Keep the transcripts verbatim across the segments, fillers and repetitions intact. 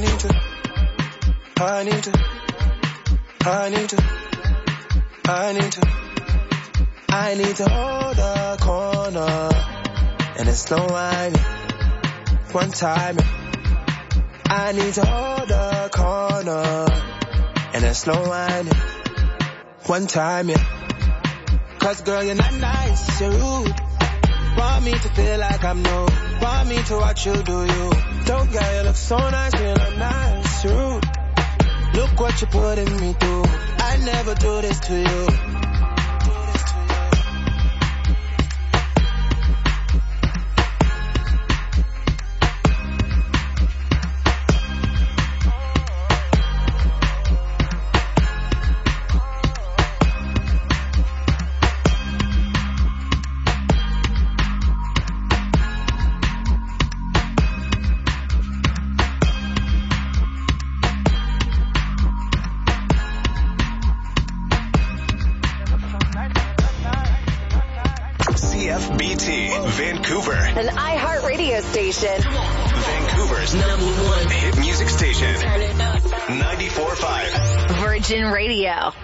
need to, I need to, I need to, I need to, I need to hold a corner, and it's slow winding, one time, I need to hold a corner, and it's slow winding, one time, yeah, cause girl you're not nice, you're rude, want me to feel like I'm new, want me to watch you do you, don't girl you look so nice, you're not nice, you're rude, look what you're putting me through, I never do this to you. Vancouver. An iHeartRadio station. Vancouver's number one hit music station. Turn it up. ninety-four point five. Virgin Radio.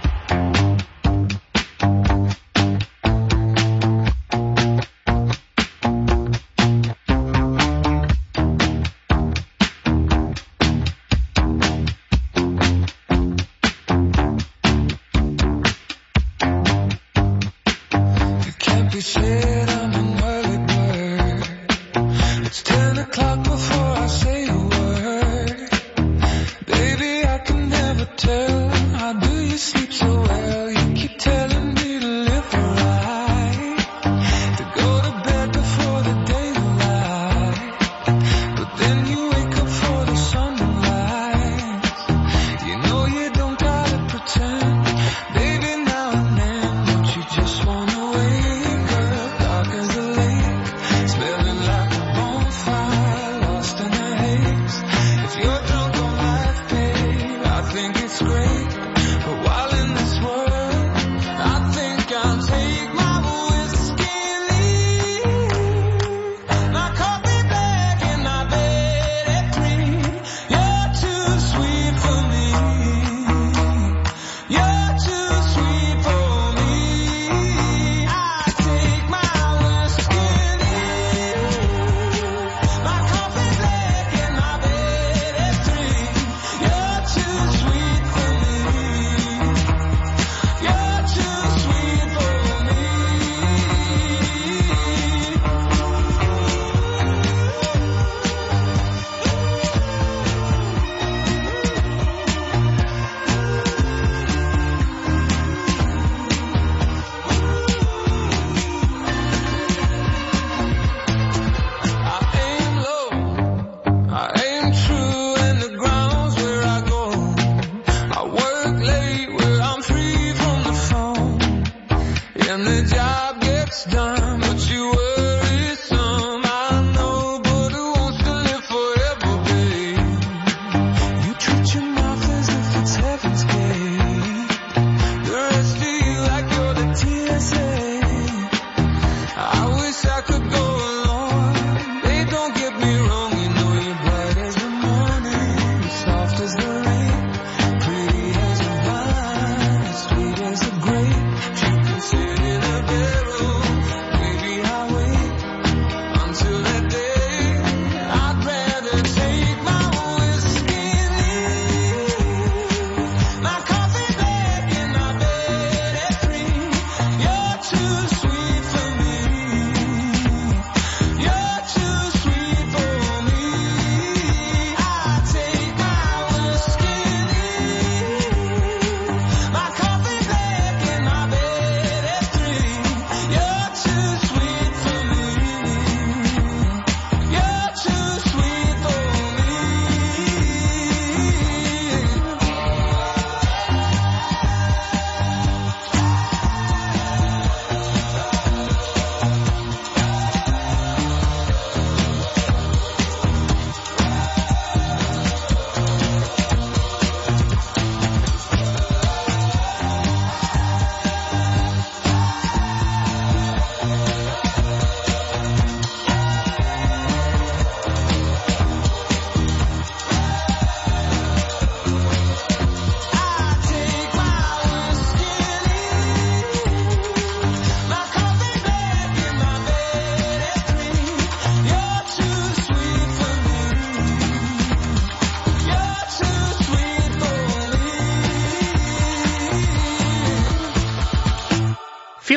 Sweet as a grape, you can sit in a barrel.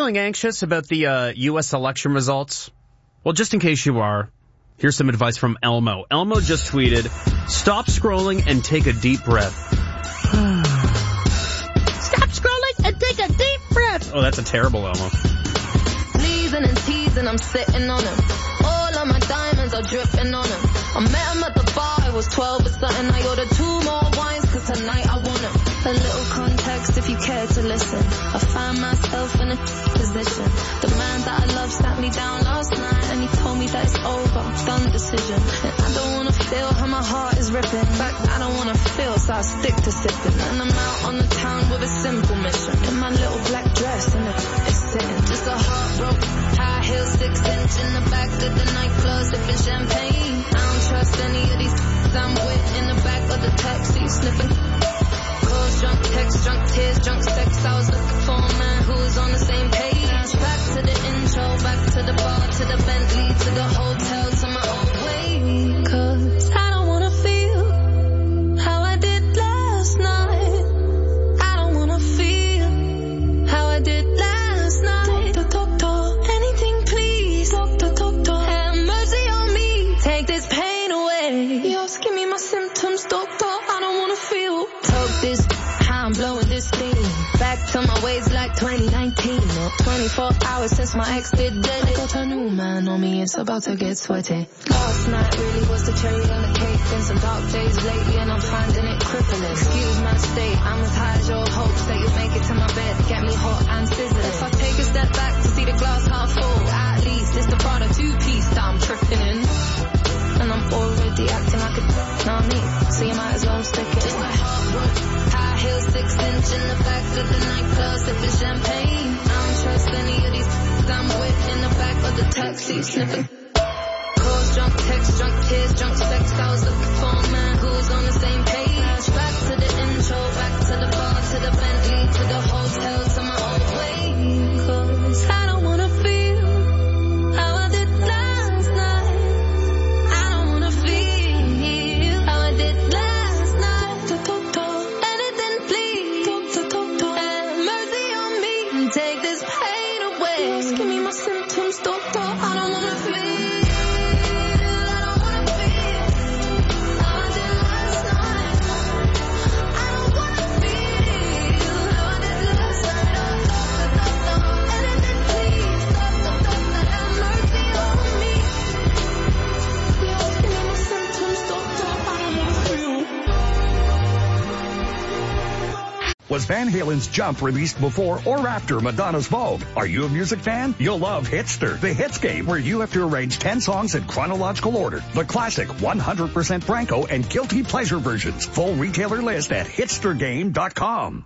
feeling anxious about the uh, U S election results? Well, just in case you are, here's some advice from Elmo. Elmo just tweeted, "Stop scrolling and take a deep breath." Stop scrolling and take a deep breath. Oh, that's a terrible Elmo. Pleasing and teasing, I'm sitting on him. All of my diamonds are dripping on him. I met him at the bar, I was twelve or something. I ordered two more wines, cause tonight I want him. A little context if you care to listen. I find myself in a position. The man that I love sat me down last night and he told me that it's over, done decision. And I don't wanna feel how my heart is ripping. In fact, I don't wanna feel, so I stick to sipping. And I'm out on the town with a simple mission. In my little black dress and it's sitting. Just a heartbroken, high heel, six inch in the back of the nightclub, sipping champagne. I don't trust any of these I'm with in the back of the taxi, sniffing. Calls, drunk text, drunk tears, drunk sex. I was looking for a man who was on the same page. Back to the intro, back to the bar, to the Bentley, to the hotel, to my old way. Cause I don't wanna feel how I did last night. I don't wanna feel how I did last night. Doctor, doctor, anything please. Doctor, doctor, have mercy on me. Take this pain away. Just give me my symptoms, doctor. I don't wanna feel. Took this, how I'm blowing this thing. Back to my ways like twenty nineteen. Or twenty-four hours since my ex did dead. I got a new man on me, it's about to get sweaty. Last night really was the cherry on the cake. Been some dark days lately and I'm finding it crippling. Excuse my state, I'm as high as your hopes that you'll make it to my bed. Get me hot and sizzling. If I take a step back to see the glass half full, at least it's the Prada two-piece that I'm tripping in. And I'm already acting like a know what I mean? So you might as well stick it. Just my heart broke. High heels, six inch in the back of the nightclub, sipping champagne. I don't trust any of these I'm with in the back of the taxi, sniffing. Calls, drunk text, drunk tears, drunk sex. I was looking for a man who was on the same page. Back to the intro, back to the bar, to the Bentley, to the hotel, to my old way. Cause I don't wanna feel how I did last night. I don't wanna feel how I did last night. Anything please. Have mercy on me and take this pain away. Just give me my symptoms, doctor. I don't wanna feel. Was Van Halen's Jump released before or after Madonna's Vogue? Are you a music fan? You'll love Hitster, the hits game where you have to arrange ten songs in chronological order. The classic one hundred percent Franco and guilty pleasure versions. Full retailer list at hitster game dot com.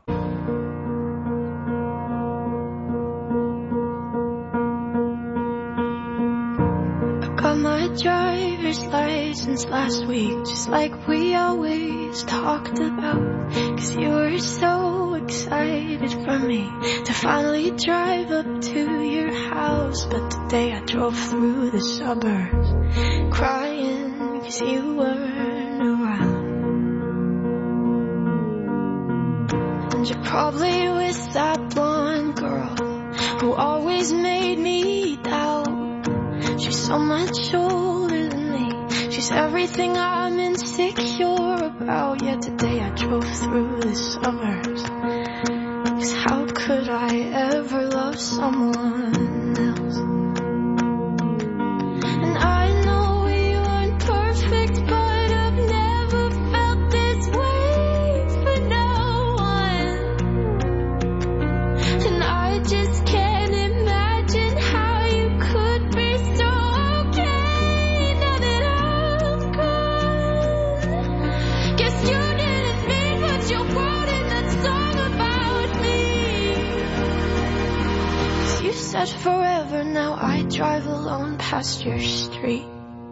Got my driver's license last week, just like we always talked about. Cause you were so excited for me to finally drive up to your house. But today I drove through the suburbs crying cause you weren't around. And you're probably with that blonde girl who always made me doubt. She's so much older than me. She's everything I'm insecure about. Yet today I drove through the suburbs. Cause how could I ever love someone else? And I know we weren't perfect, but I've never felt this way for no one. And I just can't imagine how you could be so okay now that I'm gone. Guess you didn't mean what you wrote in that song about me. 'Cause you said forever, now I drive alone past your street.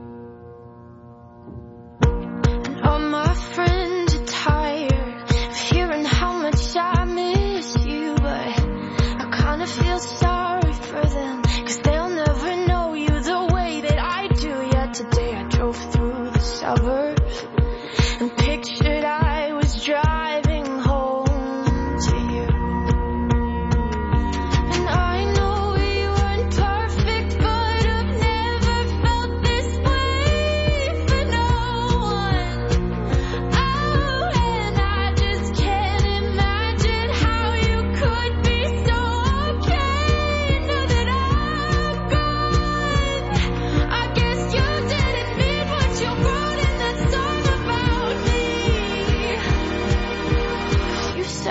And all my friends are tired of hearing how much I miss you, but I kinda feel sorry for them, 'cause they'll never know you the way that I do. Yet today I drove through the suburbs and pictured I was driving home to you. And I know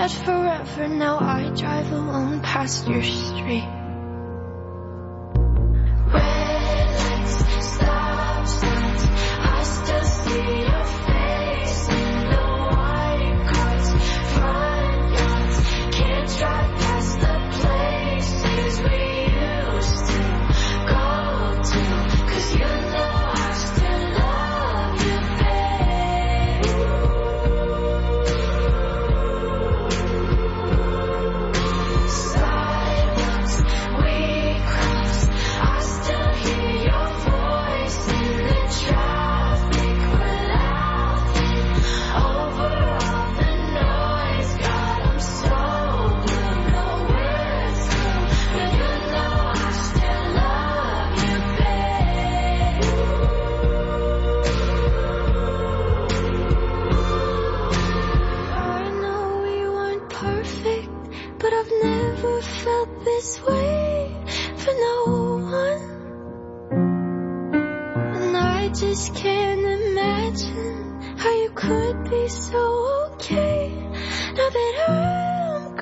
said forever, now I drive alone past your street. Red lights, stop signs, I still see your face in the white cars, front yards. Can't drive past the places we used to go to, 'cause you know I still love you, babe. Sidewalks we crossed, I still hear your voice in the traffic. We're laughing over all the noise. God, I'm so blue, no words through, but you know I still love you, babe. I know we weren't perfect, but I've never felt this way for no one. And I just can't imagine how you could be so okay now that I'm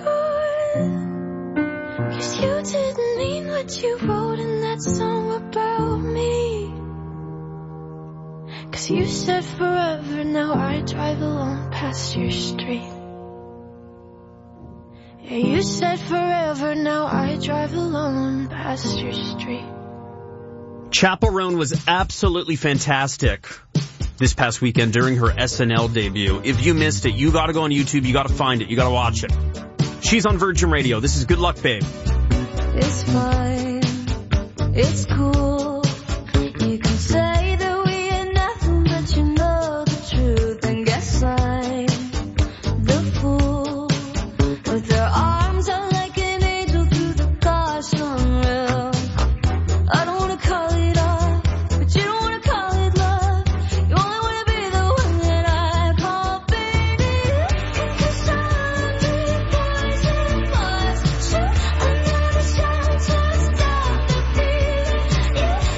gone. 'Cause you didn't mean what you wrote in that song about me. 'Cause you said forever, now I drive alone past your street. Yeah, you said forever, now I drive alone past your street. Chappell Roan was absolutely fantastic this past weekend during her S N L debut. If you missed it, you gotta go on YouTube, you gotta find it, you gotta watch it. She's on Virgin Radio. This is Good Luck, Babe. It's fine, it's cool. You can say that we ain't nothing, but you know the truth. And guess I'm the fool with their arms out like an angel through the car sunroof. I don't wanna call it off, but you don't wanna call it love. You only wanna be the one that I call baby. 'Cause I'm the poison bars, shoot another shot to stop the feeling. Yeah,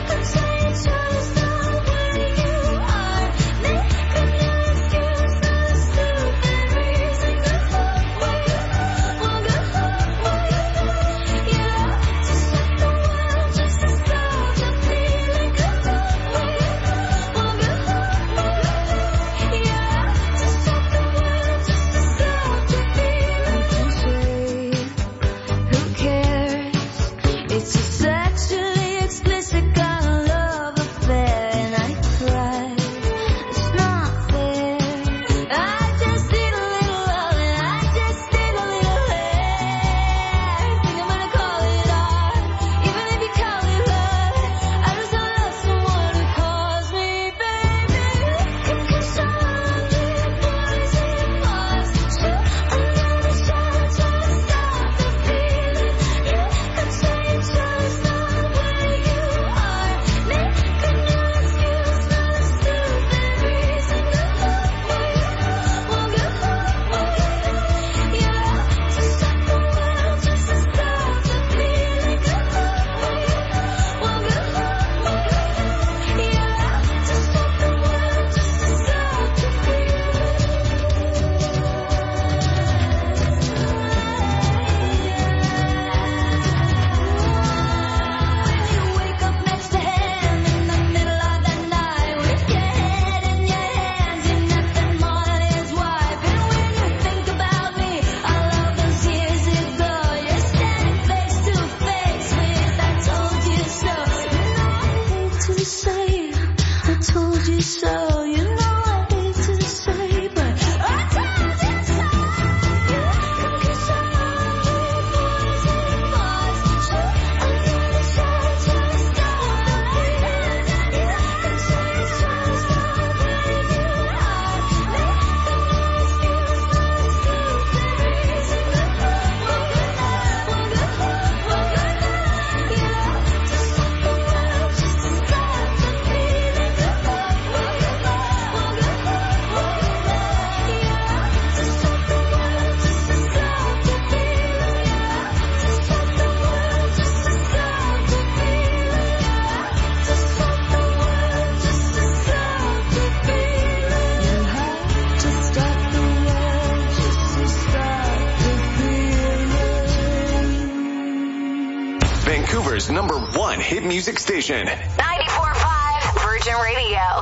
Vancouver's number one hit music station. ninety-four point five Virgin Radio.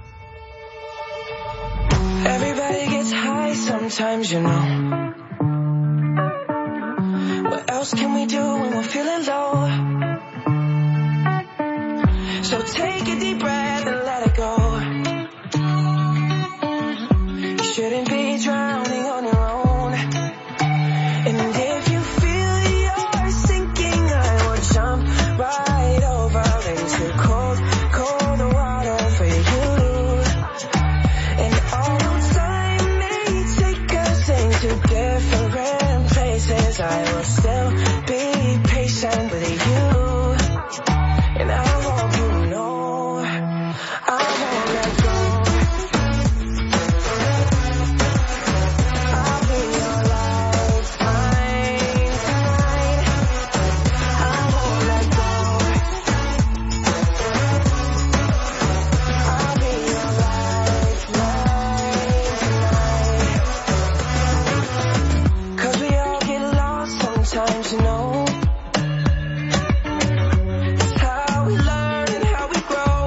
Everybody gets high sometimes, you know. What else can we do when we're feeling low? So take a deep breath and let it go. You shouldn't be drowning on your own. And if you feel you're sinking, I will jump right over into cold, cold water for you. And although time may take us into different places, I will still be patient with you. And I hope you know I won't let go. I'll be your lifeline tonight. I won't let go. I'll be your lifeline tonight. 'Cause we all get lost sometimes, you know. It's how we learn and how we grow.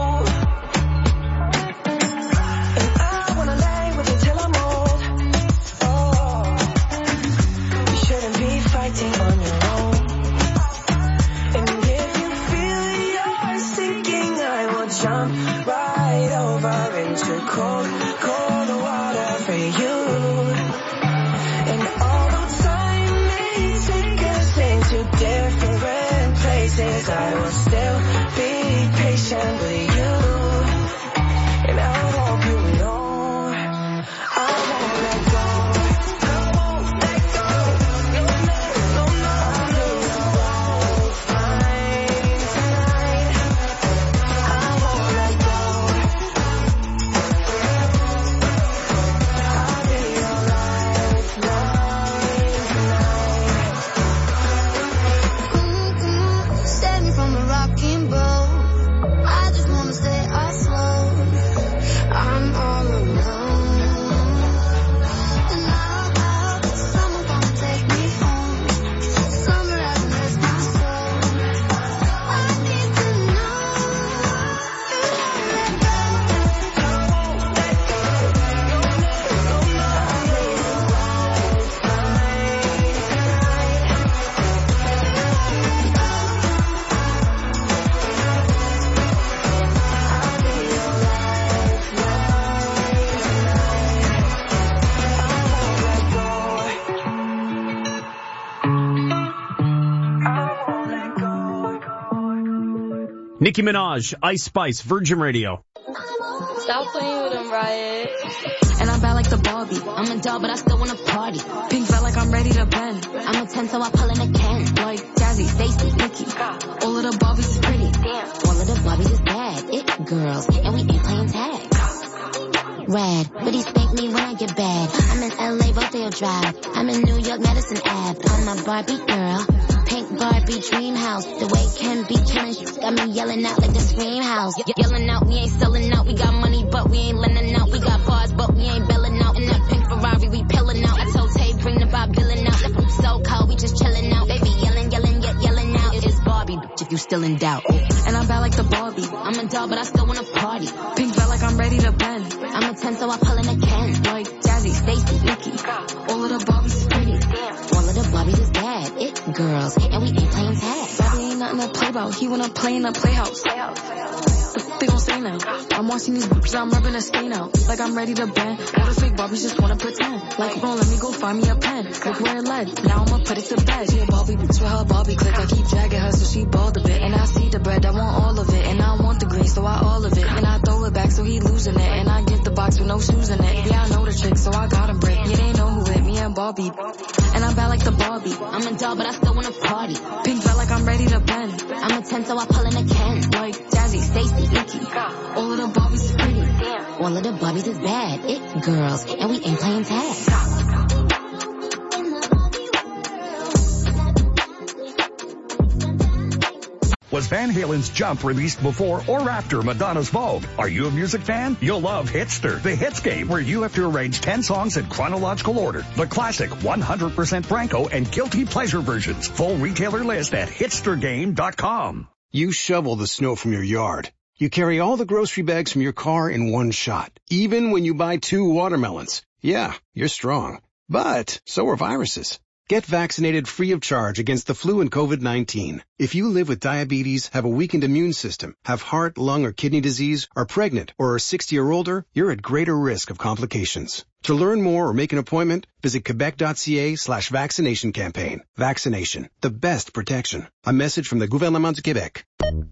And I wanna lay with you till I'm old. Oh, you shouldn't be fighting on your own. And if you feel you're sinking, I will jump right over into cold, cold water for you. And although time may take us into different places, I will still be patient with you. And I hope you know I won't let go. I won't let go. No, no, no, no. I'll be your lifeline tonight. I won't let go. I'll be your lifeline tonight. Save me from a rocking boat. I just wanna stay afloat. I'm all alone. And now, now, someone gonna take me home. Summer has missed my soul. I need to know if I let go. I won't let go. No, no, no, no. I'll be your lifeline tonight. Nicki Minaj, Ice Spice, Virgin Radio. Stop playing with him, Riot. And I'm bad like the Barbie. I'm a doll, but I still wanna party. Pink felt like I'm ready to bend. I'm a ten, so I pull in a can. Like Jazzy, Stacy, Nikki. All of the Barbies is pretty. Damn. All of the Barbies is bad. It girls, and we ain't playing tag. Rad, but he spank me when I get bad. I'm in L A, Rodeo Drive. I'm in New York, Madison Ave. I'm a Barbie girl. Pink Barbie dream house. The way Ken be killing shit got me yelling out like the scream house. Ye- yelling out, we ain't selling out. We got money, but we ain't lending out. We got bars, but we ain't belling out. In that pink Ferrari, we pillin' out. I told Tay, bring the Bob Dylan out. The poop so cold, we just chillin' out. Baby yelling, yelling, yet yelling out. It's Barbie, bitch, if you still in doubt. And I'm bad like the Barbie. I'm a doll, but I still wanna party. Pink felt like I'm ready to bend. I'm a ten, so I pull in a can. Like Jazzy, Stacy, Nikki. All of the Barbies is pretty. All of the Barbies is bad. It girls, and we ain't playing tag. Barbie ain't nothing to play about. He wanna play in the playhouse. The f- they gon' say now. I'm watching these bitches, I'm rubbing a stain out. Like I'm ready to bend. All the fake Barbies just wanna pretend. Like, bro, let me go find me a pen. Look where it led. Now I'ma put it to bed. She a Barbie bitch with her Barbie click. I keep dragging her so she bald a bit. And I see the bread, I want all of it. And I want the green, so I all of it. And I throw it back so he losing it. And I get the box with no shoes in it. Yeah, I know the trick, so I got him brick. Yeah, they know who hit me and Barbie. And I'm bad like the Barbie. I'm a doll, but I still wanna party. Pink felt like I'm ready to bend. I'm a ten, so I pull in a can. Like Jazzy, Stacy, Nikki. All of the Barbies is pretty. All of the Barbies is bad. It girls, and we ain't playing tag. Was Van Halen's Jump released before or after Madonna's Vogue? Are you a music fan? You'll love Hitster, the hits game where you have to arrange ten songs in chronological order. The classic one hundred percent Franco and guilty pleasure versions. Full retailer list at hitster game dot com. You shovel the snow from your yard. You carry all the grocery bags from your car in one shot, even when you buy two watermelons. Yeah, you're strong. But so are viruses. Get vaccinated free of charge against the flu and COVID nineteen. If you live with diabetes, have a weakened immune system, have heart, lung, or kidney disease, are pregnant, or are sixty or older, you're at greater risk of complications. To learn more or make an appointment, visit quebec.ca slash vaccination campaign. Vaccination, the best protection. A message from the Gouvernement du Québec.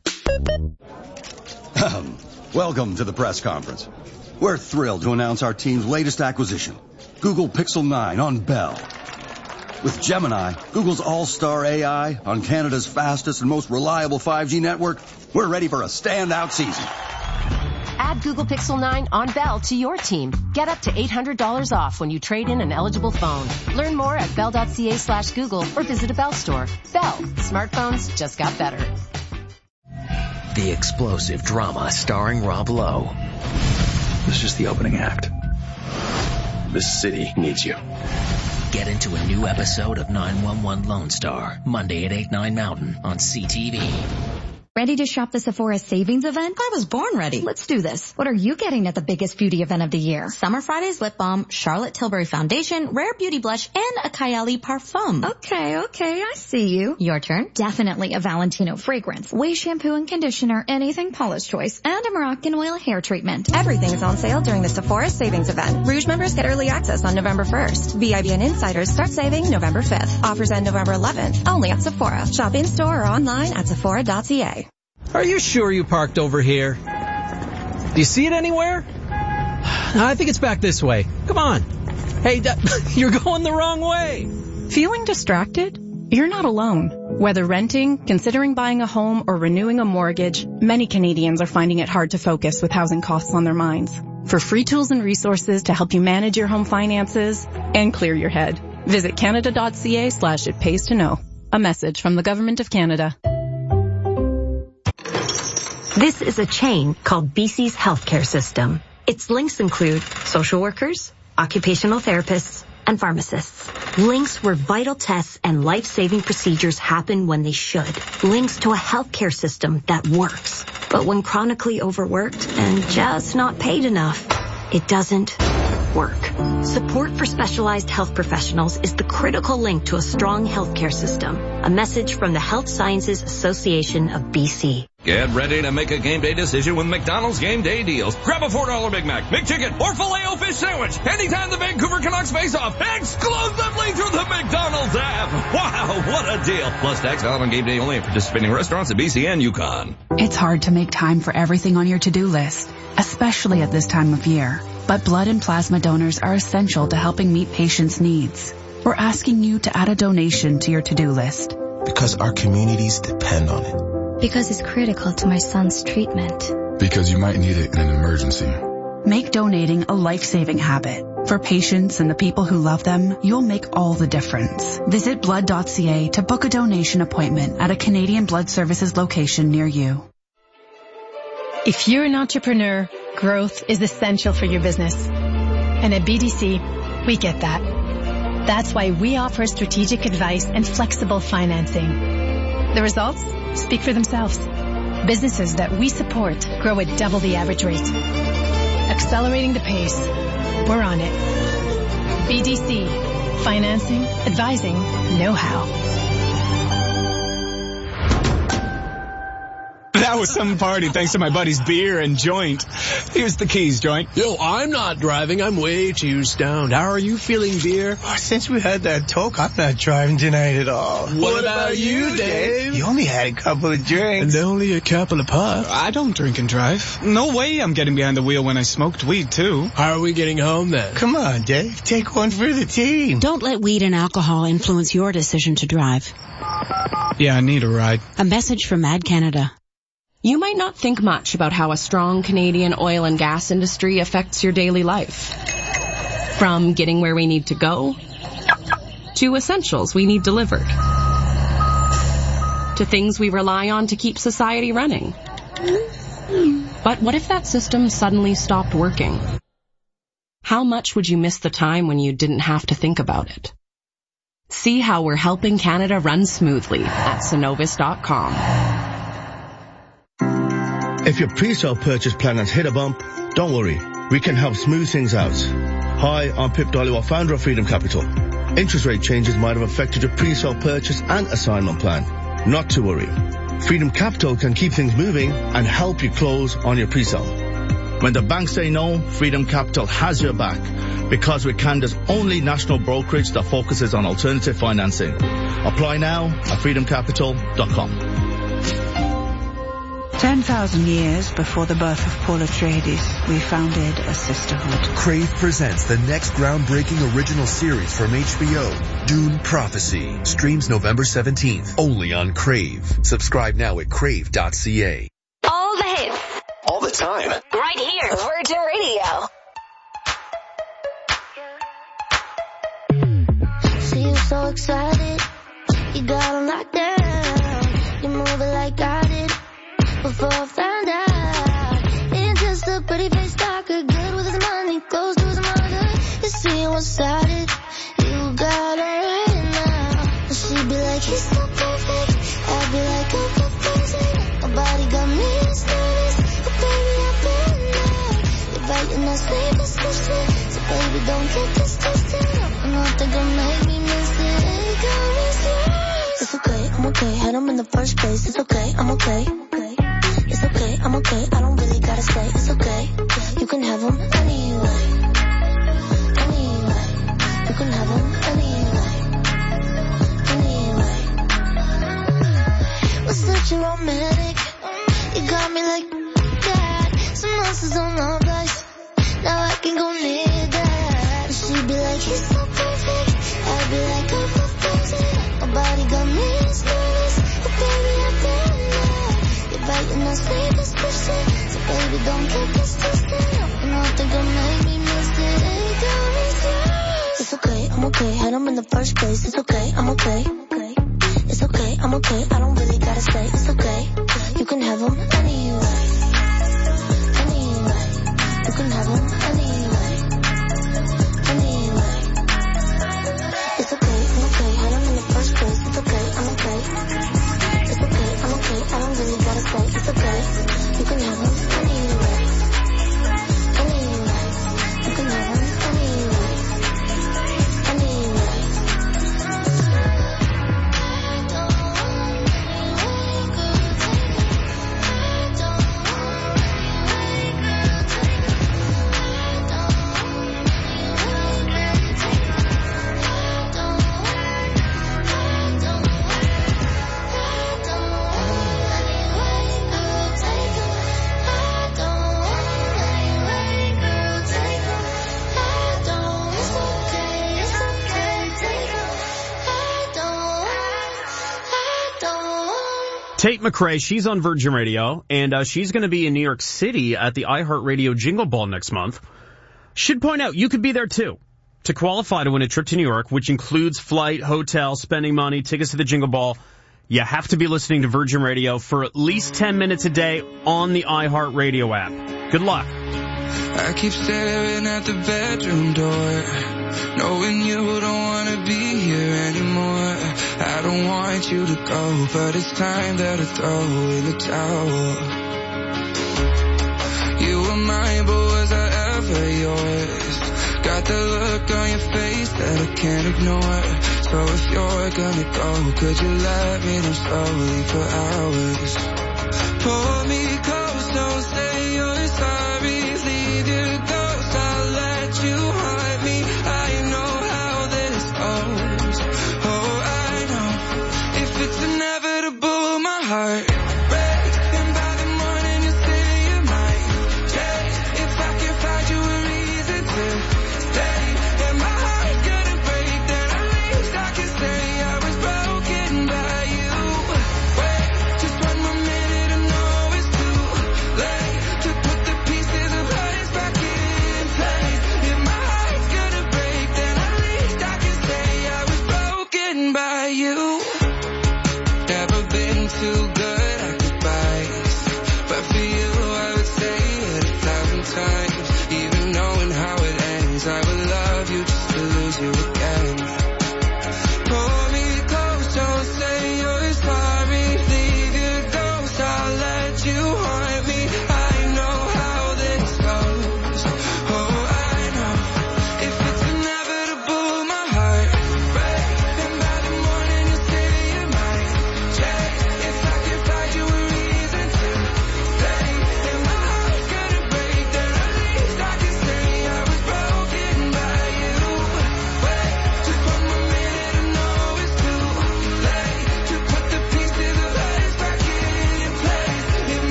Welcome to the press conference. We're thrilled to announce our team's latest acquisition, Google Pixel nine on Bell. With Gemini, Google's all-star A I on Canada's fastest and most reliable five G network, we're ready for a standout season. Add Google Pixel nine on Bell to your team. Get up to eight hundred dollars off when you trade in an eligible phone. Learn more at bell.ca slash Google or visit a Bell store. Bell. Smartphones just got better. The explosive drama starring Rob Lowe. This is just the opening act. This city needs you. Get into a new episode of nine one one Lone Star, Monday at eight, nine Mountain on C T V. Ready to shop the Sephora savings event? I was born ready. Let's do this. What are you getting at the biggest beauty event of the year? Summer Fridays lip balm, Charlotte Tilbury foundation, Rare Beauty blush, and a Kylie parfum. Okay, okay, I see you. Your turn. Definitely a Valentino fragrance, Way shampoo and conditioner, anything Paula's choice, and a Moroccan oil hair treatment. Everything is on sale during the Sephora savings event. Rouge members get early access on November first. V I B and insiders start saving November fifth. Offers end November eleventh. Only at Sephora. Shop in store or online at sephora dot c a. Are you sure you parked over here? Do you see it anywhere? I think it's back this way. Come on. Hey, d- you're going the wrong way. Feeling distracted? You're not alone. Whether renting, considering buying a home, or renewing a mortgage, many Canadians are finding it hard to focus with housing costs on their minds. For free tools and resources to help you manage your home finances and clear your head, visit canada.ca slash it pays to know. A message from the Government of Canada. This is a chain called B C's healthcare system. Its links include social workers, occupational therapists, and pharmacists. Links where vital tests and life-saving procedures happen when they should. Links to a healthcare system that works. But when chronically overworked and just not paid enough, it doesn't work. Support for specialized health professionals is the critical link to a strong healthcare system. A message from the Health Sciences Association of B C. Get ready to make a game day decision with McDonald's Game Day Deals. Grab a four dollar Big Mac, McChicken, or Filet-O-Fish sandwich anytime the Vancouver Canucks face off, exclusively through the McDonald's app. Wow, what a deal. Plus tax valid on game day only at participating restaurants at B C and Yukon. It's hard to make time for everything on your to-do list, especially at this time of year. But blood and plasma donors are essential to helping meet patients' needs. We're asking you to add a donation to your to-do list. Because our communities depend on it. Because it's critical to my son's treatment. Because you might need it in an emergency. Make donating a life-saving habit. For patients and the people who love them, you'll make all the difference. Visit blood dot c a to book a donation appointment at a Canadian Blood Services location near you. If you're an entrepreneur, growth is essential for your business. And at B D C, we get that. That's why we offer strategic advice and flexible financing. The results speak for themselves. Businesses that we support grow at double the average rate. Accelerating the pace. We're on it. B D C. Financing, advising, know-how. That was some party thanks to my buddy's beer and joint. Here's the keys, joint. Yo, I'm not driving. I'm way too stoned. How are you feeling, beer? Oh, since we had that talk, I'm not driving tonight at all. What, what about you, Dave? You only had a couple of drinks. And only a couple of puffs. I don't drink and drive. No way I'm getting behind the wheel when I smoked weed, too. How are we getting home, then? Come on, Dave. Take one for the team. Don't let weed and alcohol influence your decision to drive. Yeah, I need a ride. A message from Ad Canada. You might not think much about how a strong Canadian oil and gas industry affects your daily life. From getting where we need to go to essentials we need delivered. to things we rely on to keep society running. But what if that system suddenly stopped working? How much would you miss the time when you didn't have to think about it? See how we're helping Canada run smoothly at Cenovus dot com. If your pre-sale purchase plan has hit a bump, don't worry. We can help smooth things out. Hi, I'm Pip Dhaliwal, founder of Freedom Capital. Interest rate changes might have affected your pre-sale purchase and assignment plan. Not to worry. Freedom Capital can keep things moving and help you close on your pre-sale. When the banks say no, Freedom Capital has your back because we're Canada's only national brokerage that focuses on alternative financing. Apply now at freedom capital dot com. Ten thousand years before the birth of Paul Atreides, we founded a sisterhood. Crave presents the next groundbreaking original series from H B O, Dune Prophecy. Streams November seventeenth, only on Crave. Subscribe now at crave dot c a. All the hits. All the time. Right here. Virgin Radio. See you so excited. You got on locked down. You move it like I did. Before I found out, it's just a pretty face talker, good with his money, close to his mother. You see one-sided, you got her right now. She'd be like, he's so perfect. I'd be like, oh, go crazy. My body got me nervous. Oh, baby, I've been there. You're biting that sleep, especially. So, baby, don't get this twisted. I don't think I'll make me miss it. Ain't got me serious. It's okay, I'm okay. Had him in the first place. It's okay, I'm okay. It's okay, I'm okay, I don't really gotta say it's okay. You can have them anyway. Anyway. You can have them anyway. Anyway. We're such a romantic. You got me like that. Some monsters on our backs. Now I can go near that. She'd be like, he's so perfect. I'd be like, oh, go crazy. My body got me nervous. Oh, baby, I've been biting that sleep, especially. So baby, don't get this twisted. And I think I'll make me miss it. Ain't got me serious. It's okay, I'm okay. Had him in the first place. It's okay, I'm okay. It's okay, I'm okay. I don't really gotta say it's okay. You can have him anyway. Anyway. You can have him anyway. Anyway. It's okay, I'm okay. Had him in the first place. It's okay, I'm okay. It's okay, I'm okay. I don't really gotta say it's okay. You can have him anyway. Anyway. You can have him anyway. Anyway. Tate McRae, she's on Virgin Radio, and uh, she's going to be in New York City at the iHeartRadio Jingle Ball next month. Should point out, you could be there too. To qualify to win a trip to New York, which includes flight, hotel, spending money, tickets to the Jingle Ball, you have to be listening to Virgin Radio for at least ten minutes a day on the iHeartRadio app. Good luck. I keep staring at the bedroom door, knowing you don't want to be here anymore. I don't want you to go, but it's time that I throw in the towel. You were mine, but was I ever yours? Got the look on your face that I can't ignore. So if you're gonna go, could you let me know slowly for hours? Pull me close, don't say you're sorry. Leave your ghost, I'll let you haunt me. I know how this goes. Oh, I know. If it's inevitable, my heart breaks. And by the morning you say you might change. If I can find you a reason to stay, and my heart's gonna break, then at least I can say I was broken by you. Wait, just one more minute, I know it's too late to put the pieces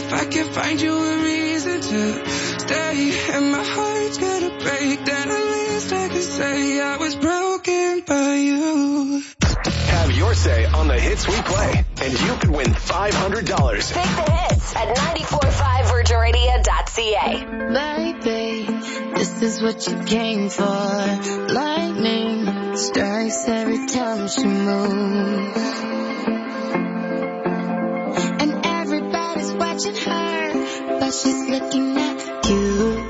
if I can find you a reason to stay, and my heart's gonna break, then at least I can say I was broken by you. Have your say on the hits we play, and you could win five hundred dollars. Pick the hits at nine four five virgin radio dot c a. Baby, this is what you came for. Lightning strikes every time she moves, and everybody's watching her, but she's looking at you.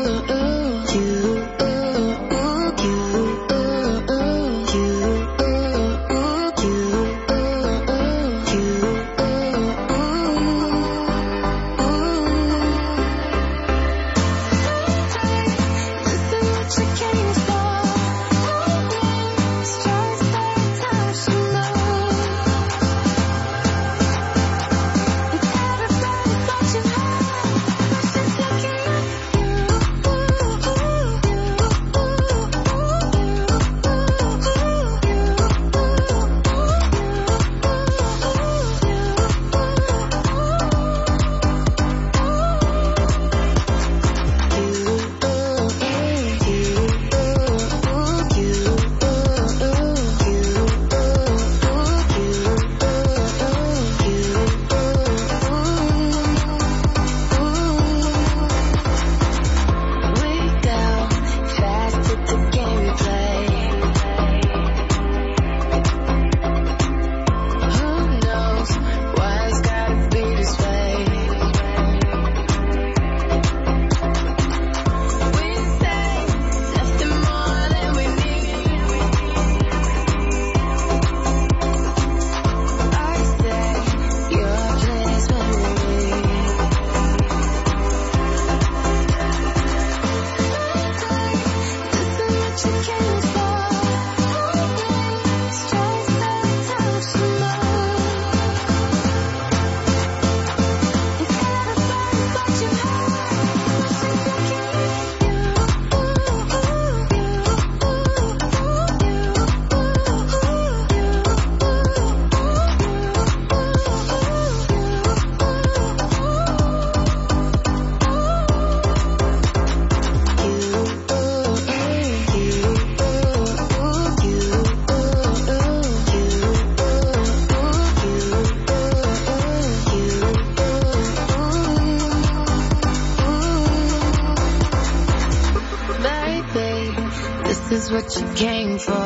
What you came for.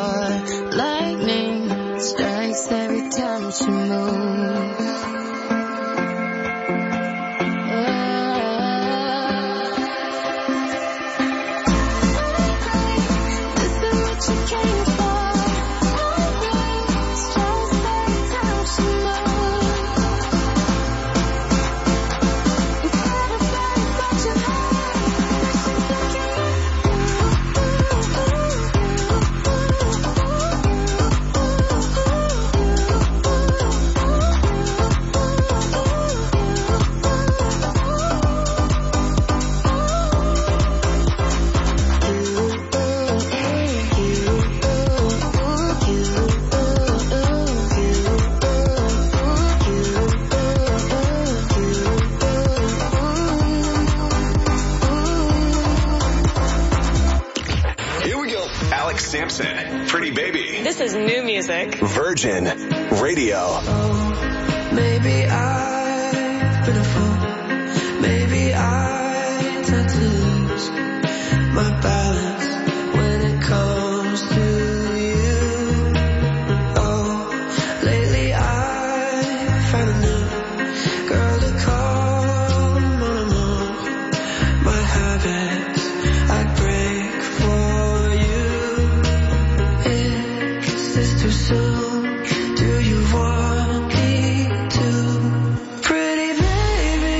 Lightning strikes every time she moves. Sampson, Pretty Baby. This is new music. Virgin Radio. Oh, maybe I've been a fool. Maybe I tend to lose my balance when it comes to you. Oh, lately I found a new girl to call when I'm on my habits. I break for you. Is too soon? Do you want me to? Pretty baby,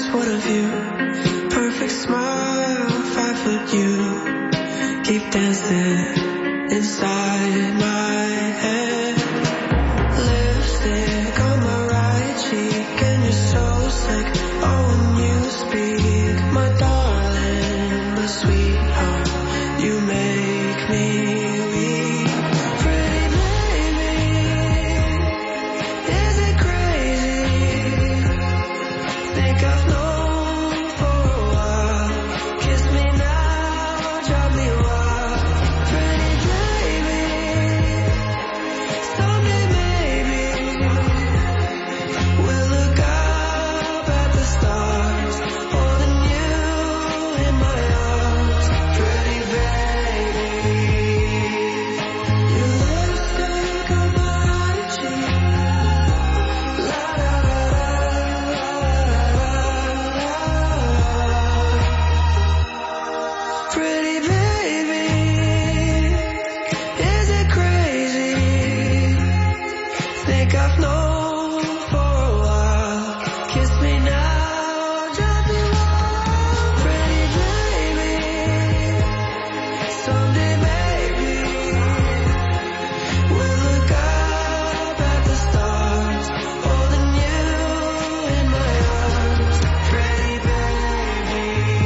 what a view. Perfect smile, five foot you. Keep dancing inside my head. Lipstick on my right cheek, and you're so sick. Oh, when you speak, my darling, my sweetheart, you make me weak. Pretty baby, is it crazy? Think I've known for a while. Kiss me now, drive me wild. Pretty baby, someday maybe we'll look up at the stars, holding you in my arms. Pretty baby, your lipstick on my right cheek. La la la la la. Pretty baby, is it crazy? Think I've known for a while. Kiss me now, drive me wild. Pretty baby, someday maybe we'll look up at the stars, holding you in my arms. Pretty baby,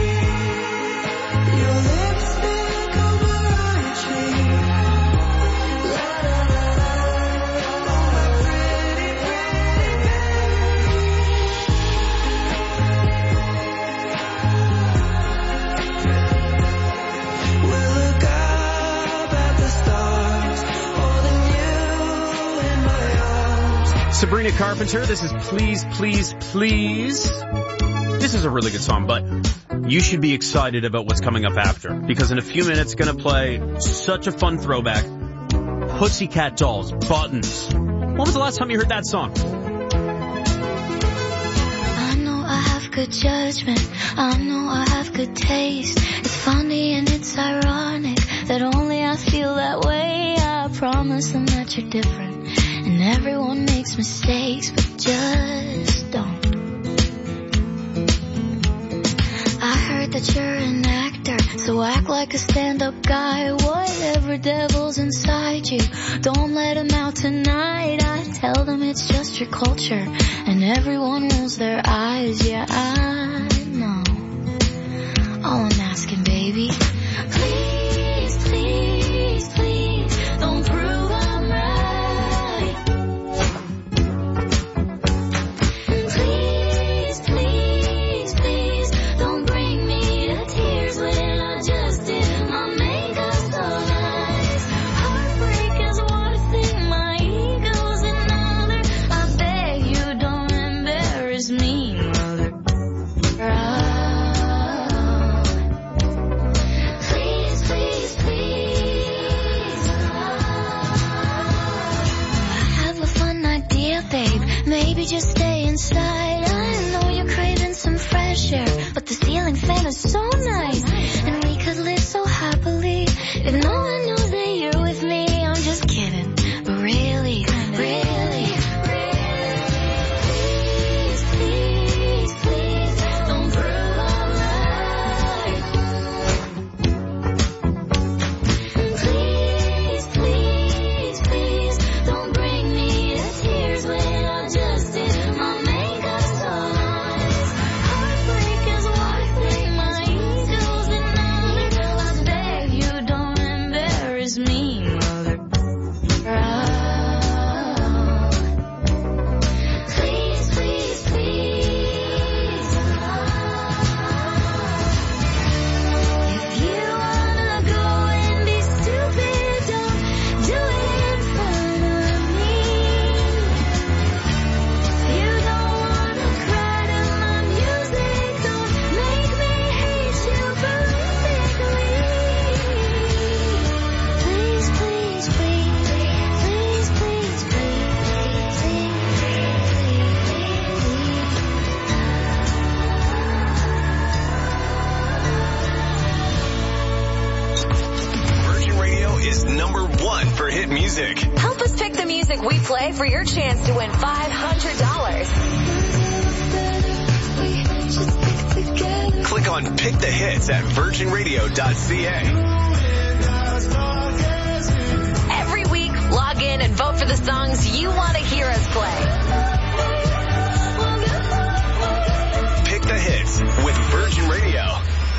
your lipstick on my right cheek. La la la la, pretty pretty we'll look up at the stars, holding you in my arms. Sabrina Carpenter, this is Please, Please, Please. This is a really good song, but you should be excited about what's coming up after, because in a few minutes, going to play such a fun throwback. Pussycat Dolls, Buttons. When was the last time you heard that song? I know I have good judgment, I know I have good taste. It's funny and it's ironic that only I feel that way. I promise them that you're different, and everyone makes mistakes, but just don't. I heard that you're an actor, so act like a stand-up guy. Whatever devil's inside you, don't let him out tonight. I tell them it's just your culture, and everyone rolls their eyes. Yeah, I know. All I'm asking, baby, please, please, please, don't prove I'm right. Please, please, please, don't bring me to tears when I just did my makeup so nice. Heartbreak is one thing, my ego's another. I beg you don't embarrass me, mother. Oh. Please, please, please. I have a fun idea, babe. Maybe just stay inside. I know you're craving some fresh air, but the ceiling fan is so nice, and we could live so happily if no one knows that you're with me. I'm just kidding, but really, really, please, please, please, don't prove I'm right. Please, please, please, don't bring me to tears when I just did my makeup so nice. Heartbreak is one thing, my ego's another. I beg you don't embarrass me, mother. Oh. Please, please, please. If you wanna go and be stupid, don't do it in front of me. You don't wanna cry to my music, don't make me hate you perfectly. Please, please, please, please, please, please, Virgin Radio is number one for hit music. Help us pick the music we play for your chance to win five hundred dollars. just on Pick the Hits at virgin radio dot c a. Every week, log in and vote for the songs you want to hear us play. Pick the Hits with Virgin Radio.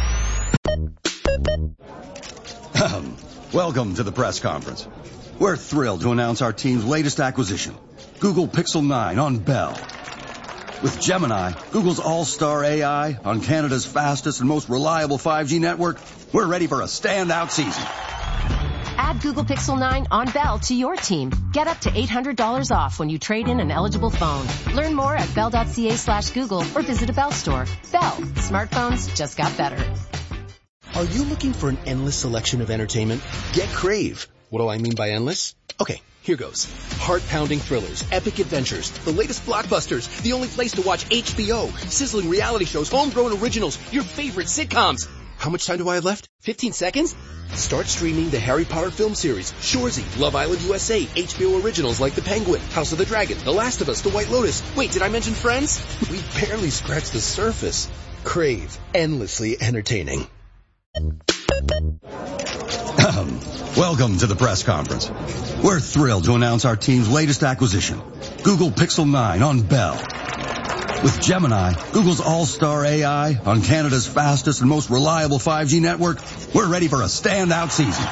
Welcome to the press conference. We're thrilled to announce our team's latest acquisition, Google Pixel nine on Bell. With Gemini, Google's all-star A I, on Canada's fastest and most reliable five G network, we're ready for a standout season. Add Google Pixel nine on Bell to your team. Get up to eight hundred dollars off when you trade in an eligible phone. Learn more at bell dot c a slash Google or visit a Bell store. Bell. Smartphones just got better. Are you looking for an endless selection of entertainment? Get Crave. What do I mean by endless? Okay, here goes. Heart-pounding thrillers, epic adventures, the latest blockbusters, the only place to watch H B O, sizzling reality shows, homegrown originals, your favorite sitcoms. How much time do I have left? fifteen seconds? Start streaming the Harry Potter film series, Shoresy, Love Island U S A, H B O originals like The Penguin, House of the Dragon, The Last of Us, The White Lotus. Wait, did I mention Friends? We barely scratched the surface. Crave. Endlessly entertaining. Welcome to the press conference. We're thrilled to announce our team's latest acquisition, Google Pixel nine on Bell. With Gemini, Google's all-star A I, on Canada's fastest and most reliable five G network, we're ready for a standout season.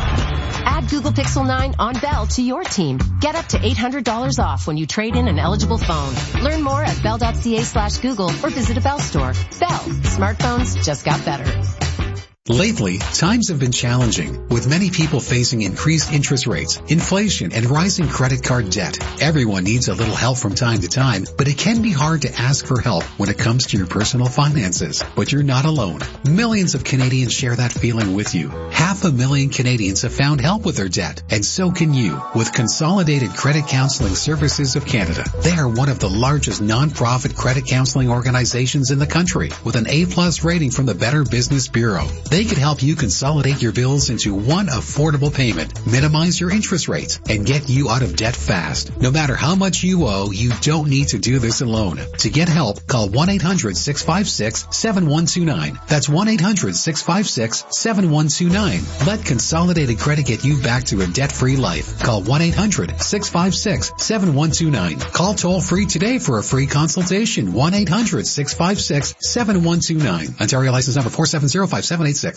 Add Google Pixel nine on Bell to your team. Get up to eight hundred dollars off when you trade in an eligible phone. Learn more at bell dot c a slash Google or visit a Bell store. Bell. Smartphones just got better. Lately, times have been challenging, with many people facing increased interest rates, inflation, and rising credit card debt. Everyone needs a little help from time to time, but it can be hard to ask for help when it comes to your personal finances. But you're not alone. Millions of Canadians share that feeling with you. Half a million Canadians have found help with their debt, and so can you, with Consolidated Credit Counseling Services of Canada. They are one of the largest non-profit credit counseling organizations in the country, with an A-plus rating from the Better Business Bureau. They can help you consolidate your bills into one affordable payment, minimize your interest rates, and get you out of debt fast. No matter how much you owe, you don't need to do this alone. To get help, call one eight hundred six five six seven one two nine. That's one eight hundred six five six seven one two nine. Let Consolidated Credit get you back to a debt-free life. Call one eight hundred six five six seven one two nine. Call toll-free today for a free consultation. one eight hundred six five six seven one two nine. Ontario license number four seven zero five seven eight six.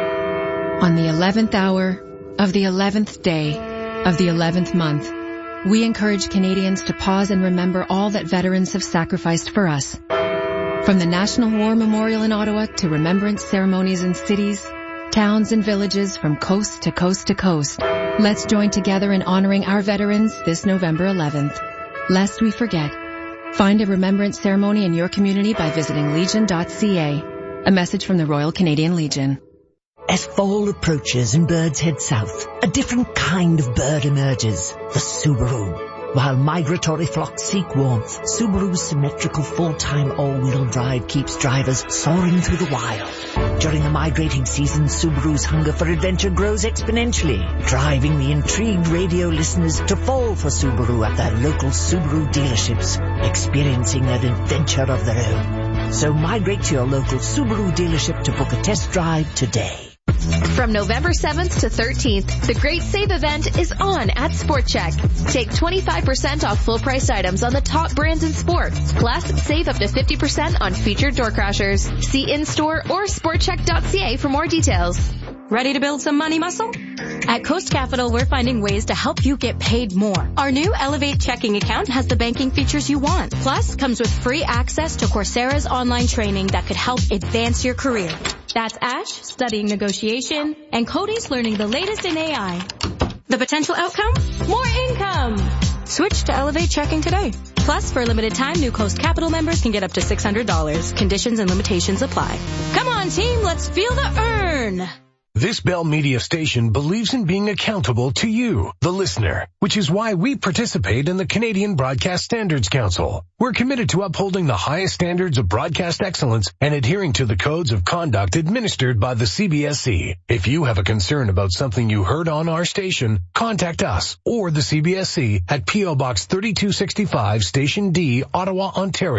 On the eleventh hour of the eleventh day of the eleventh month, we encourage Canadians to pause and remember all that veterans have sacrificed for us. From the National War Memorial in Ottawa to remembrance ceremonies in cities, towns, and villages from coast to coast to coast, let's join together in honoring our veterans this November eleventh. Lest we forget, find a remembrance ceremony in your community by visiting legion dot c a. A message from the Royal Canadian Legion. As fall approaches and birds head south, a different kind of bird emerges, the Subaru. While migratory flocks seek warmth, Subaru's symmetrical full-time all-wheel drive keeps drivers soaring through the wild. During the migrating season, Subaru's hunger for adventure grows exponentially, driving the intrigued radio listeners to fall for Subaru at their local Subaru dealerships, experiencing an adventure of their own. So migrate to your local Subaru dealership to book a test drive today. From November seventh to thirteenth, the Great Save event is on at Sport Check. Take twenty-five percent off full-price items on the top brands in sport. Plus, save up to fifty percent on featured door crashers. See in-store or sport check dot c a for more details. Ready to build some money muscle? At Coast Capital, we're finding ways to help you get paid more. Our new Elevate checking account has the banking features you want. Plus, comes with free access to Coursera's online training that could help advance your career. That's Ash studying negotiation and Cody's learning the latest in A I. The potential outcome? More income! Switch to Elevate checking today. Plus, for a limited time, new Coast Capital members can get up to six hundred dollars. Conditions and limitations apply. Come on, team, let's feel the earn! This Bell Media station believes in being accountable to you, the listener, which is why we participate in the Canadian Broadcast Standards Council. We're committed to upholding the highest standards of broadcast excellence and adhering to the codes of conduct administered by the C B S C. If you have a concern about something you heard on our station, contact us or the C B S C at P O Box thirty-two sixty-five, Station D, Ottawa, Ontario.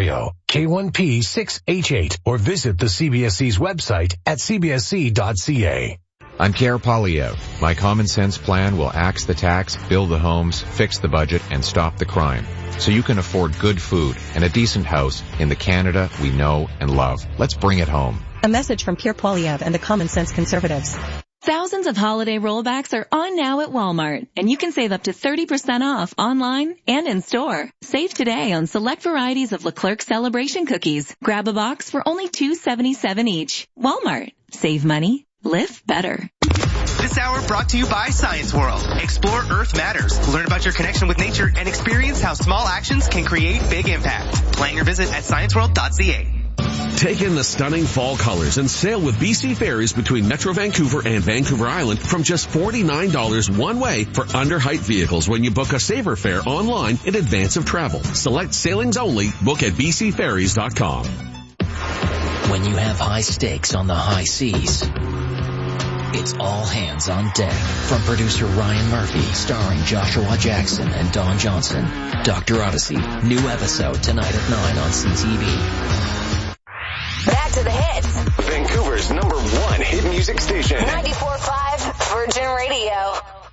K one P six H eight or visit the C B S C's website at c b s c dot c a. I'm Care Polyev. My common sense plan will axe the tax, build the homes, fix the budget, and stop the crime. So you can afford good food and a decent house in the Canada we know and love. Let's bring it home. A message from Pierre Poilievre and the Common Sense Conservatives. Thousands of holiday rollbacks are on now at Walmart, and you can save up to thirty percent off online and in store. Save today on select varieties of Leclerc Celebration cookies. Grab a box for only two dollars and seventy-seven cents each. Walmart. Save money. Live better. This hour brought to you by Science World. Explore Earth Matters. Learn about your connection with nature and experience how small actions can create big impact. Plan your visit at science world dot c a. Take in the stunning fall colors and sail with B C Ferries between Metro Vancouver and Vancouver Island from just forty-nine dollars one way for under-height vehicles when you book a saver fare online in advance of travel. Select sailings only. Book at b c ferries dot com. When you have high stakes on the high seas, it's all hands on deck. From producer Ryan Murphy, starring Joshua Jackson and Don Johnson. Doctor Odyssey, new episode tonight at nine on C T V. Back to the hits. Vancouver's number one hit music station. ninety-four point five Virgin Radio.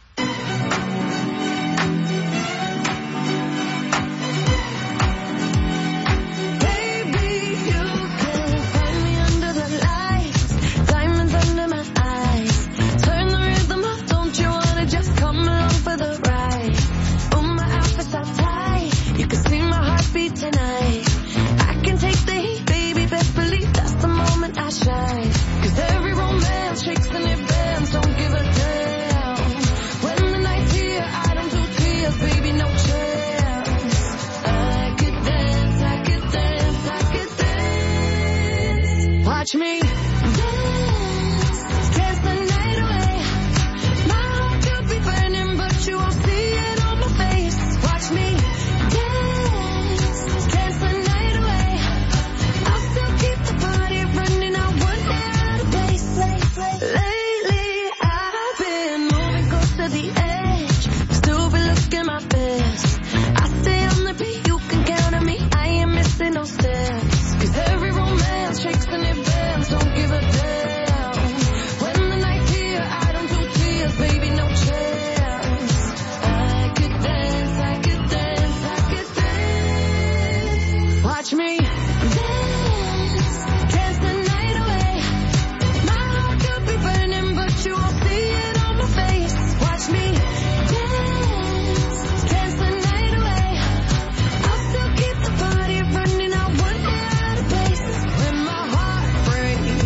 Watch me dance, dance the night away. My heart could be burning, but you won't see it on my face. Watch me dance, dance the night away. I'll still keep the party running, I won't get out of place. Lately, I've been moving close to the edge, still be looking my best. I stay on the beat, you can count on me, I ain't missing no steps. Cause every romance shakes and it bends, don't give a damn. When the night's here, I don't do tears, baby, no chance. I could dance, I could dance, I could dance. Watch me dance, dance the night away. My heart could be burning, but you won't see it on my face. Watch me dance, dance the night away. I'll still keep the party running, I won't get out of place. When my heart breaks,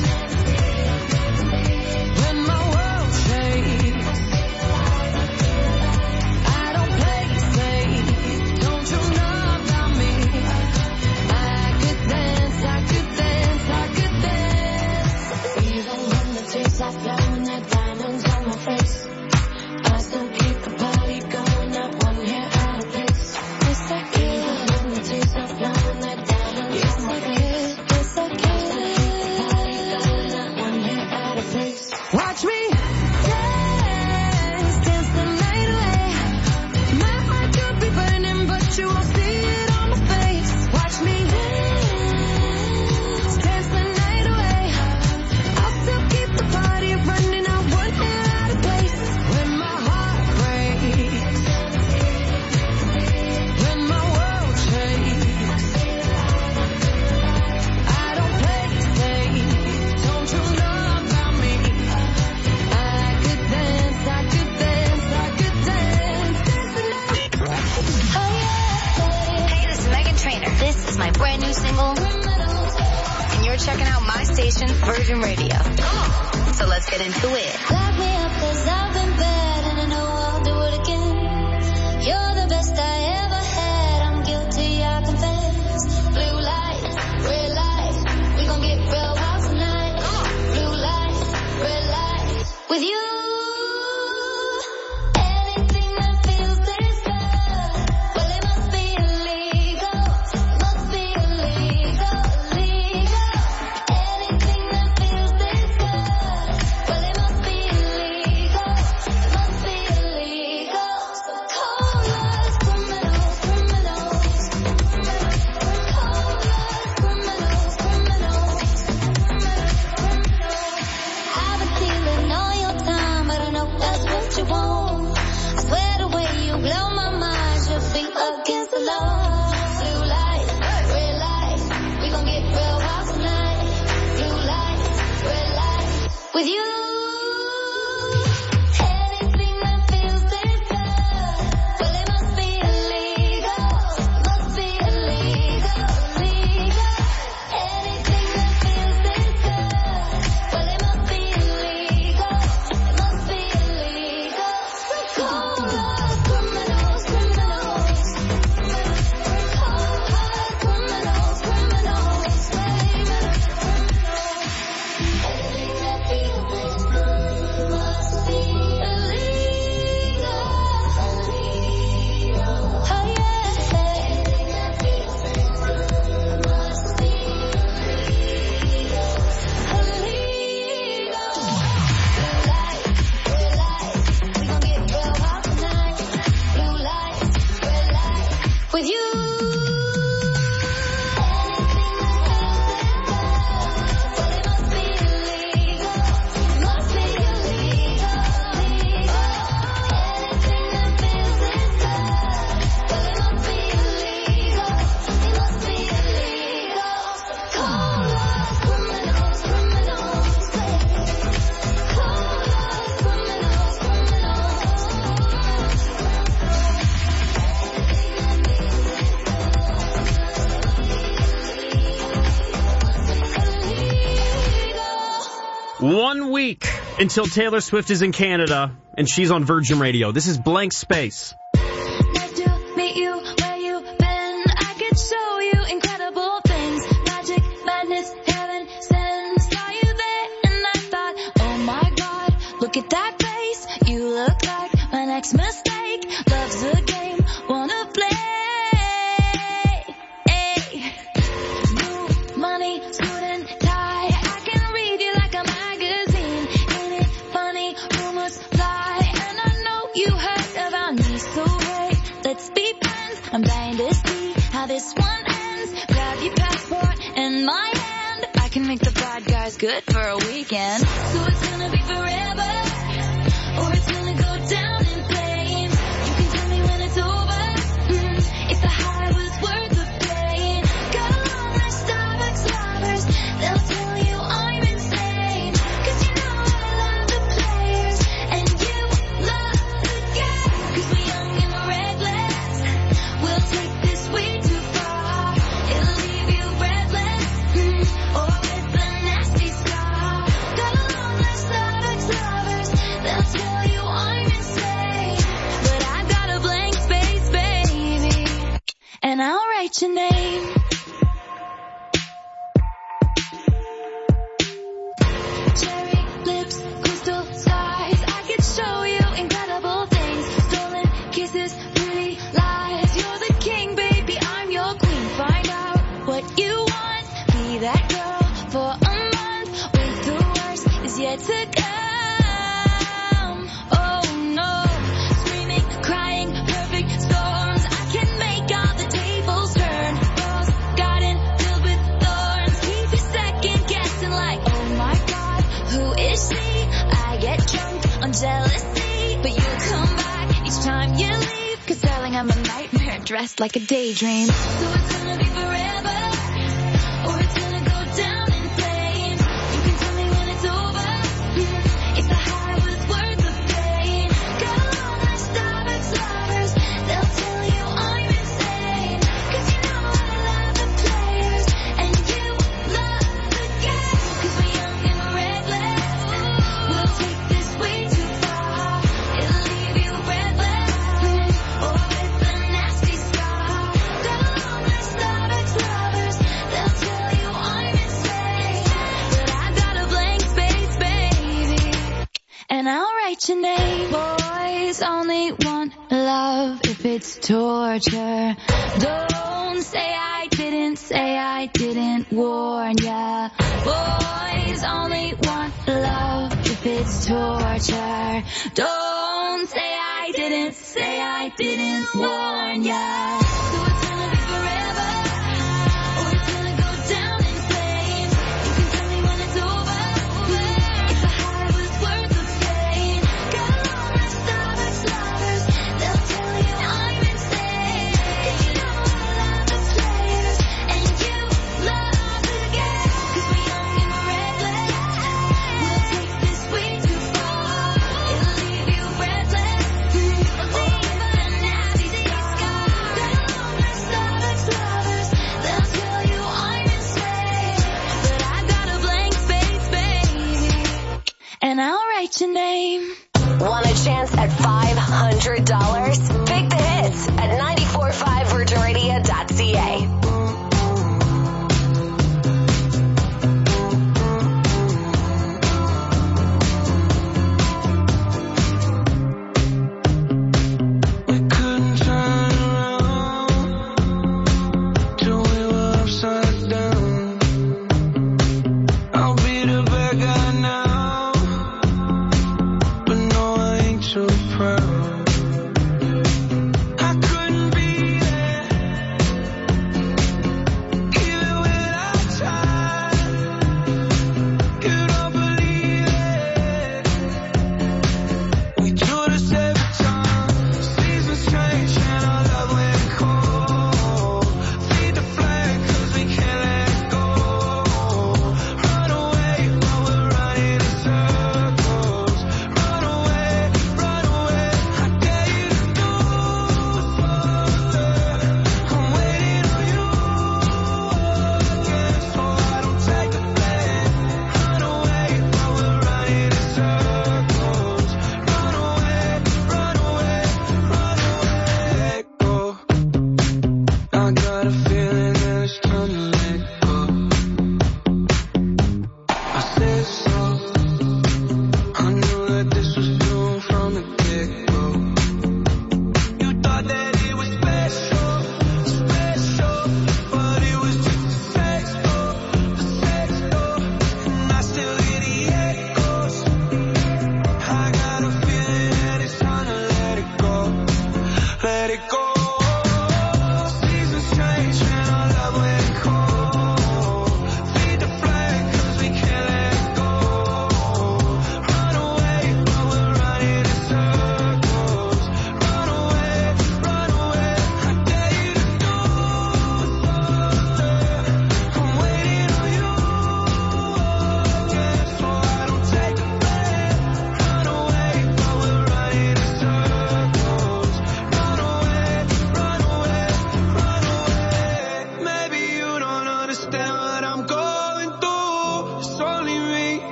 when my world shakes, I don't play safe, don't you know about me? I could dance, I could dance, I could dance. Even when the tears are flowing, the diamonds on my face, I still keep the party going, not one hair out of place. Yes, I can. Even when the tears are flowing, the diamonds on my face, yes, I can. Not one hair out of place. Watch me dance, dance the night away. My heart could be burning, but you won't see it on my face. Watch me dance, dance the night away. I'll still keep the party running, I won't get out of place. When my heart breaks, when my world shakes, I don't play safe, don't you know about me? I could dance, I could dance, I could dance, dance the night. Oh yeah. Hey, this is Megan Trainor. This is my brand new single. And you're checking out my station, Virgin Radio. So let's get into it. Lock me up 'cause I've been bad and I know I'll do it again. You're the best I ever had, I'm guilty, I confess. Blue light, red light, we gon' get real wild tonight. Blue light, red light, with you. Anything that feels this good, well it must be illegal, must be illegal, illegal. Anything that feels this good, well it must be illegal. One week until Taylor Swift is in Canada, and she's on Virgin Radio. This is Blank Space. Nice to meet you, where you been? I could show you incredible things. Magic, madness, heaven sent. Saw you there, and I thought, oh my God, look at that face. You look like my next mistake. Love's a game, wanna play. Hey. New money, suit and tie. I can read you like a magazine. Ain't it funny? Rumors fly, and I know you heard about me. So hey, let's be friends. I'm dying to see how this one ends. Grab your passport in my hand. I can make the bad guys good for a weekend. So it's gonna be forever, or it's gonna go down in flames. You can tell me when it's over, mm, if the high was worth the pain. Got a long list of ex-lovers, they'll tell you I'm insane. Cause you know I love the players, and you love the game. Cause we're young and reckless, we'll take this way too far. It'll leave you breathless, mm, or with a nasty scar. Got a long list of ex-lovers, they'll tell you I'm insane. But I've got a blank space, baby, and I'll write your name. Cherry lips, crystal skies. I could show you incredible things. Stolen kisses, pretty lies. You're the king, baby, I'm your queen. Find out what you want. Be that girl for a month. Wait, the worst is yet to come. Oh no, screaming, crying, perfect storms. I can make all the tables turn. Rose garden filled with thorns. Keep you second guessing like, oh my God, who is she? I get drunk on jealousy, but you come back each time you leave. Cause darling, I'm a nightmare dressed like a daydream. So it's gonna be forever, or it's gonna go down in flames. You can tell me when it's over, mm, if the high was worth the pain. Got a long list of ex-lovers, they'll tell you I'm insane. Cause you know I love the players, and you love the game. Cause we're young and reckless, we'll take this way too far. It'll leave you breathless, mm, or with a nasty scar. Got a long list of ex-lovers, they'll tell you I'm insane. But I got a blank space, baby, and I'll write your name. Boys only want love if it's torture. Don't say I didn't, say I didn't warn ya. Boys only want love if it's torture. Don't say I didn't, say I didn't warn ya. So it's gonna be forever, or it's gonna go down in flames. You can tell me when it's over, if the high was worth the pain. Got a long list of ex-lovers, they'll tell you I'm insane. Cause you know I love the players, and you love the game. Cause we're young and reckless, we'll take this way too far. It'll leave you breathless, mm, or with a nasty scar. Got a long list of ex-lovers, they'll tell you I'm insane. But I got a blank space, baby, and I'll write your name. Want a chance at five hundred dollars? Pick the hits at nine four five virgin radio dot c a. We couldn't turn around till we were upside down. I'll be the bad guy now, but no, I ain't too proud.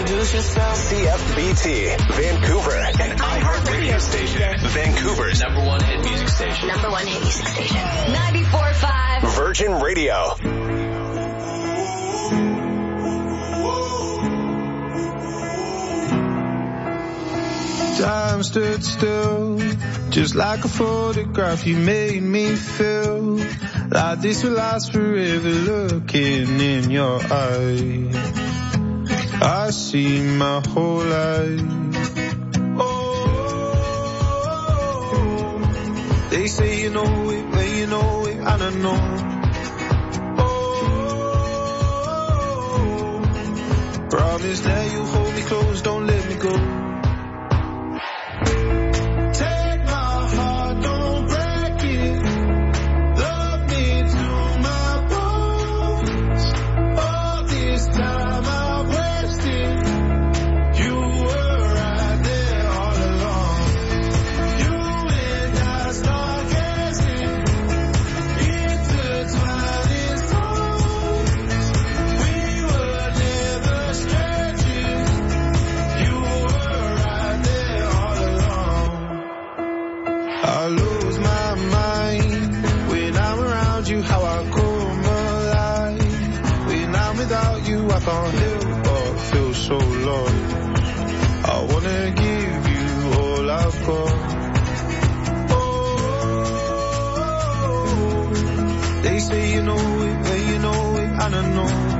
Introduce yourself. C F B T, Vancouver, an iHeart radio station. Vancouver's number one hit music station. Number one hit music station. ninety-four point five. Virgin Radio. Time stood still, just like a photograph. You made me feel like this will last forever. Looking in your eyes, I see my whole life. Oh, they say you know it, but you know it, and I know. Oh, promise that you hold me close, don't let me go. I can't help but feel so lost. I wanna give you all I've got. Oh, they say you know it, but you know it, and I know.